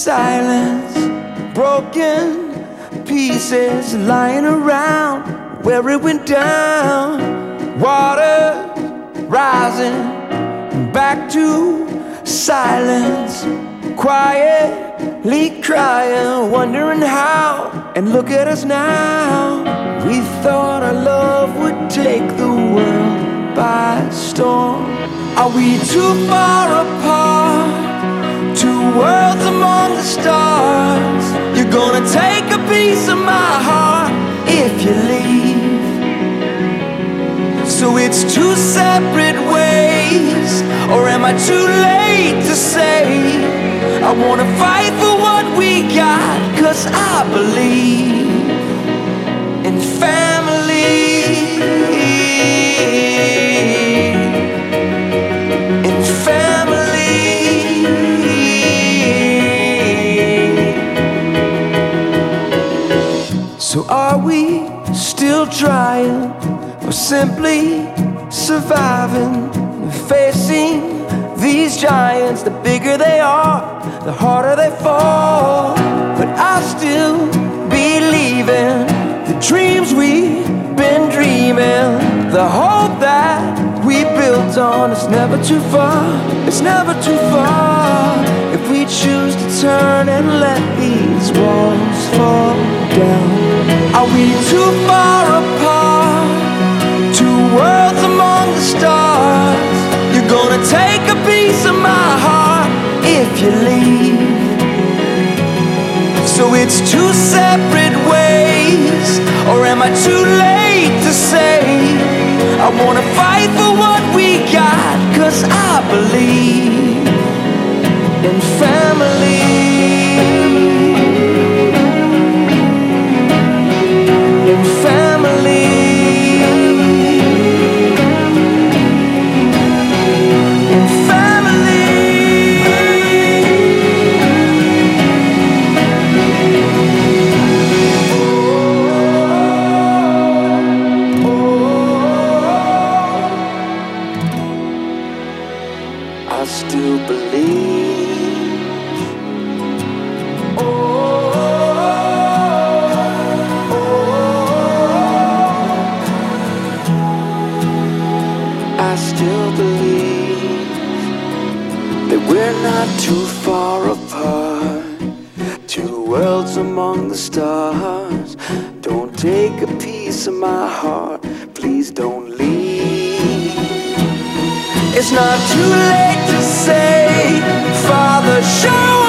silence, broken pieces lying around where it went down. Water rising back to silence, quietly crying, wondering how. And look at us now. We thought our love would take the world by storm. Are we too far apart? Two worlds among the stars. You're gonna take a piece of my heart if you leave. So it's two separate ways, or am I too late to say I wanna fight for what we got? 'Cause I believe in family. In family. So are we still trying, or simply surviving, facing these giants? The bigger they are, the harder they fall. But I still believe in the dreams we've been dreaming. The hope that we built on is never too far. It's never too far if we choose to turn and let these walls fall down. Are we too far apart? Two worlds among the stars. You're gonna take a piece of my heart if you leave. So it's two separate ways, or am I too late to say I wanna fight for what we got? 'Cause I believe in family. In family. I still believe. I still believe that we're not too far apart. Two worlds among the stars. Don't take a piece of my heart, please don't leave. It's not too late to say, Father, show